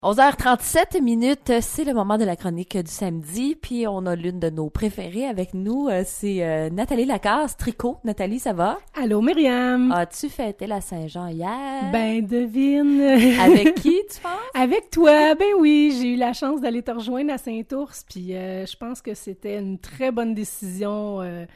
11h37 minutes, c'est le moment de la chronique du samedi, puis on a l'une de nos préférées avec nous, c'est Nathalie Lacasse, Tricot. Nathalie, ça va? Allô, Myriam! As-tu fêté la Saint-Jean hier? Ben, devine! Avec qui, tu penses? Avec toi! Ben oui, j'ai eu la chance d'aller te rejoindre à Saint-Ours, puis je pense que c'était une très bonne décision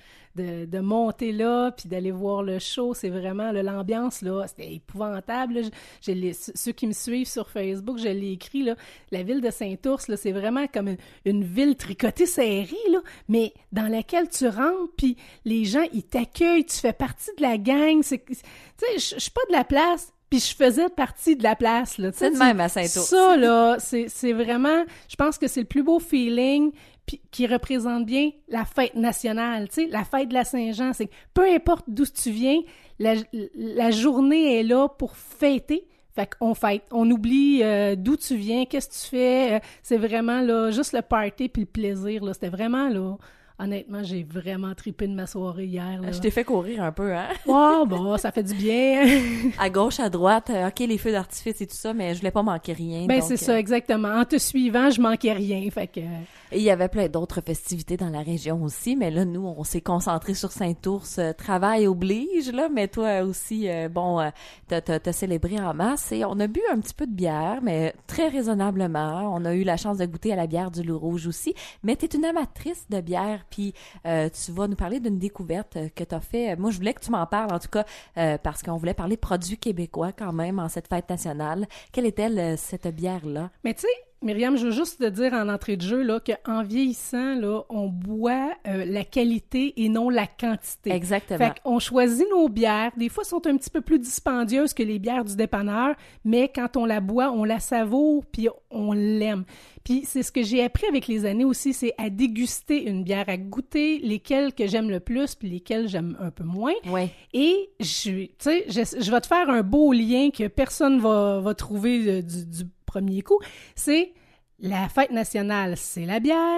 de monter là, puis d'aller voir le show. C'est vraiment, là, l'ambiance, là, c'était épouvantable. Ceux qui me suivent sur Facebook, je l'ai écrit, là, la ville de Saint-Ours, là, c'est vraiment comme une ville tricotée serrée, là, mais dans laquelle tu rentres, puis les gens, ils t'accueillent, tu fais partie de la gang. Tu sais, je suis pas de la place, puis je faisais partie de la place, là. C'est de même à Saint-Ours. Ça, là, c'est vraiment, je pense que c'est le plus beau feeling, puis qui représente bien la fête nationale, tu sais, la fête de la Saint-Jean. C'est peu importe d'où tu viens, la journée est là pour fêter. Fait qu'on fête, on oublie d'où tu viens, qu'est-ce que tu fais. C'est vraiment là, juste le party puis le plaisir, là. C'était vraiment là. Honnêtement, j'ai vraiment trippé de ma soirée hier, là. Je t'ai fait courir un peu, hein? Oh, bon, ça fait du bien. À gauche, à droite, OK, les feux d'artifice et tout ça, mais je voulais pas manquer rien. Ben, donc, c'est ça, exactement. En te suivant, je manquais rien, fait que... Et il y avait plein d'autres festivités dans la région aussi, mais là, nous, on s'est concentré sur Saint-Ours. Travail oblige, là, mais toi aussi, t'as célébré en masse et on a bu un petit peu de bière, mais très raisonnablement. On a eu la chance de goûter à la bière du Loup Rouge aussi, mais t'es une amatrice de bière, puis tu vas nous parler d'une découverte que t'as fait. Moi, je voulais que tu m'en parles, en tout cas, parce qu'on voulait parler produits québécois quand même en cette fête nationale. Quelle est-elle, cette bière-là? Mais tu sais, Myriam, je veux juste te dire en entrée de jeu là, qu'en vieillissant, là, on boit la qualité et non la quantité. Exactement. Fait qu'on choisit nos bières. Des fois, elles sont un petit peu plus dispendieuses que les bières du dépanneur, mais quand on la boit, on la savoure puis on l'aime. Puis c'est ce que j'ai appris avec les années aussi, c'est à déguster une bière, à goûter lesquelles que j'aime le plus puis lesquelles j'aime un peu moins. Ouais. Et je vais te faire un beau lien que personne va trouver du premier coup, c'est la fête nationale, c'est la bière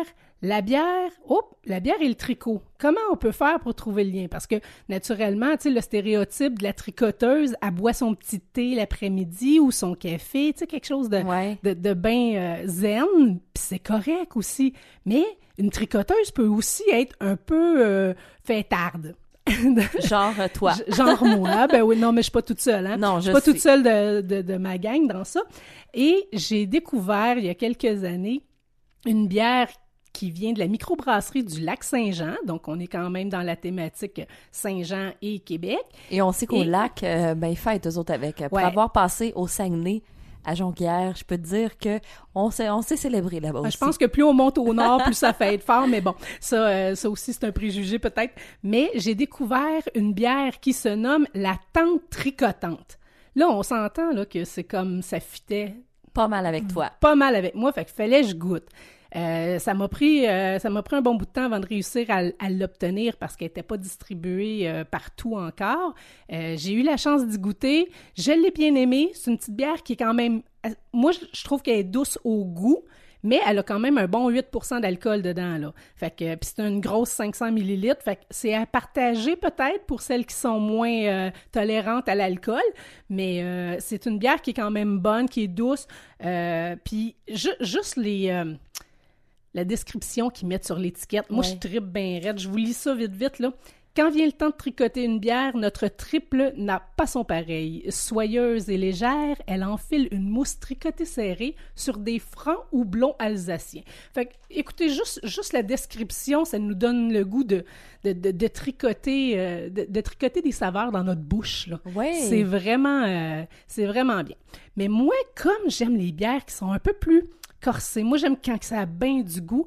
et le tricot. Comment on peut faire pour trouver le lien? Parce que, naturellement, tu sais, le stéréotype de la tricoteuse, elle boit son petit thé l'après-midi ou son café, tu sais, quelque chose de bien zen, puis c'est correct aussi. Mais une tricoteuse peut aussi être un peu fêtarde. Genre toi. Genre moi. Ben oui, non, mais je suis pas toute seule, hein. Non, je suis pas toute seule de ma gang dans ça. Et j'ai découvert, il y a quelques années, une bière qui vient de la microbrasserie du Lac-Saint-Jean. Donc, on est quand même dans la thématique Saint-Jean et Québec. Et on sait qu'au lac, ils fêtent eux autres avec. Pour avoir passé au Saguenay, à Jonquière, je peux te dire que on s'est célébré là-bas aussi. Je pense que plus on monte au nord, plus ça fait être fort, mais bon, ça aussi, c'est un préjugé peut-être. Mais j'ai découvert une bière qui se nomme la Tante Tricotante. Là, on s'entend là, que c'est comme ça fitait. Pas mal avec toi. Pas mal avec moi, fait qu'il fallait que je goûte. Ça m'a pris un bon bout de temps avant de réussir à l'obtenir parce qu'elle n'était pas distribuée partout encore. J'ai eu la chance d'y goûter. Je l'ai bien aimée. C'est une petite bière qui est quand même... Moi, je trouve qu'elle est douce au goût, mais elle a quand même un bon 8% d'alcool dedans, là. Fait que, puis c'est une grosse 500 millilitres. Fait que c'est à partager peut-être pour celles qui sont moins tolérantes à l'alcool, mais c'est une bière qui est quand même bonne, qui est douce. Puis juste la description qu'ils mettent sur l'étiquette. Moi, je trippe bien raide. Je vous lis ça vite, là. Quand vient le temps de tricoter une bière, notre triple n'a pas son pareil. Soyeuse et légère, elle enfile une mousse tricotée serrée sur des francs houblons alsaciens. Fait que, écoutez, juste la description, ça nous donne le goût de tricoter, de tricoter des saveurs dans notre bouche, là. Ouais. C'est vraiment bien. Mais moi, comme j'aime les bières qui sont un peu plus corsées, moi, j'aime quand ça a bien du goût,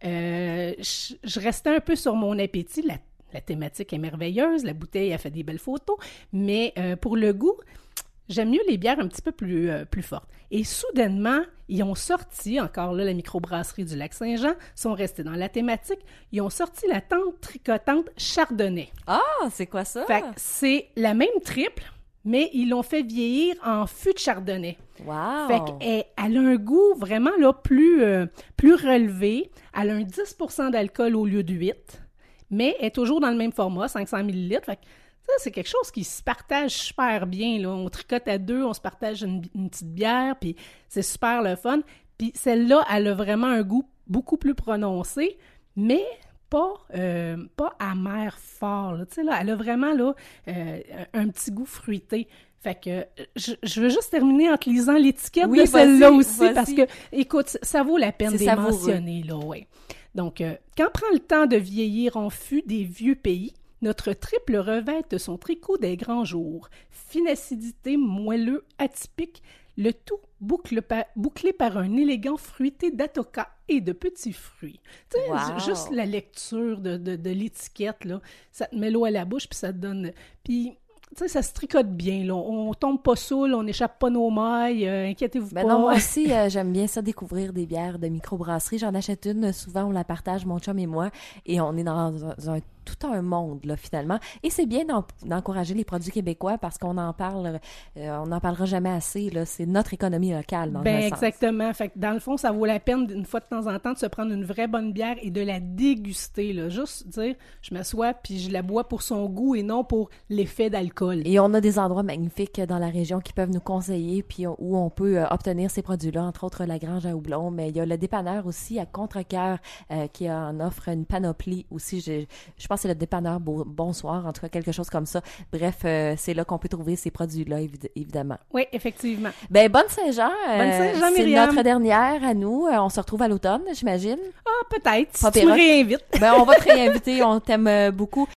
je restais un peu sur mon appétit. La thématique est merveilleuse, la bouteille a fait des belles photos, mais pour le goût, j'aime mieux les bières un petit peu plus fortes. Et soudainement, ils ont sorti, encore là, la microbrasserie du Lac-Saint-Jean, sont restés dans la thématique, ils ont sorti la Tante Tricotante Chardonnay. Ah, c'est quoi ça? Fait que c'est la même triple, mais ils l'ont fait vieillir en fût de chardonnay. Wow! Fait qu'elle a un goût vraiment là plus relevé. Elle a un 10% d'alcool au lieu de 8, mais elle est toujours dans le même format, 500 millilitres. Fait que Ça, c'est quelque chose qui se partage super bien, là. On tricote à deux, on se partage une petite bière, puis c'est super le fun. Puis celle-là, elle a vraiment un goût beaucoup plus prononcé, mais pas amer fort, là. Tu sais, là, elle a vraiment, là, un petit goût fruité. Fait que je veux juste terminer en te lisant l'étiquette de celle-là aussi, parce que, écoute, ça vaut la peine de les mentionner, là, ouais. Donc, quand prend le temps de vieillir en fût des vieux pays, notre triple revêt de son tricot des grands jours, fine acidité, moelleux, atypique, le tout bouclé par un élégant fruité d'atoka et de petits fruits. Tu sais, juste la lecture de l'étiquette, là, ça te met l'eau à la bouche, puis ça te donne... Puis, tu sais, ça se tricote bien, là. On tombe pas saoul, on n'échappe pas nos mailles, inquiétez-vous pas. Non, moi aussi, j'aime bien ça, découvrir des bières de microbrasserie. J'en achète une, souvent on la partage, mon chum et moi, et on est dans tout un monde, là, finalement. Et c'est bien d'encourager les produits québécois parce qu'on en parle, on n'en parlera jamais assez, là. C'est notre économie locale, dans un sens. Exactement. Fait que, dans le fond, ça vaut la peine, une fois de temps en temps, de se prendre une vraie bonne bière et de la déguster, là. Juste dire, je m'assois puis je la bois pour son goût et non pour l'effet d'alcool. Et on a des endroits magnifiques dans la région qui peuvent nous conseiller, puis où on peut obtenir ces produits-là, entre autres la Grange à Houblon, mais il y a le dépanneur aussi à Contrecœur qui en offre une panoplie aussi. Je pense que c'est le dépanneur Bonsoir, en tout cas quelque chose comme ça. Bref, c'est là qu'on peut trouver ces produits-là, évidemment. Oui, effectivement. Ben, bonne Saint-Jean. Bonne Saint-Jean, c'est Myriam. notre dernière à nous. On se retrouve à l'automne, j'imagine. Ah, peut-être, si Pas tu me réinvites. Ben, on va te réinviter, on t'aime beaucoup.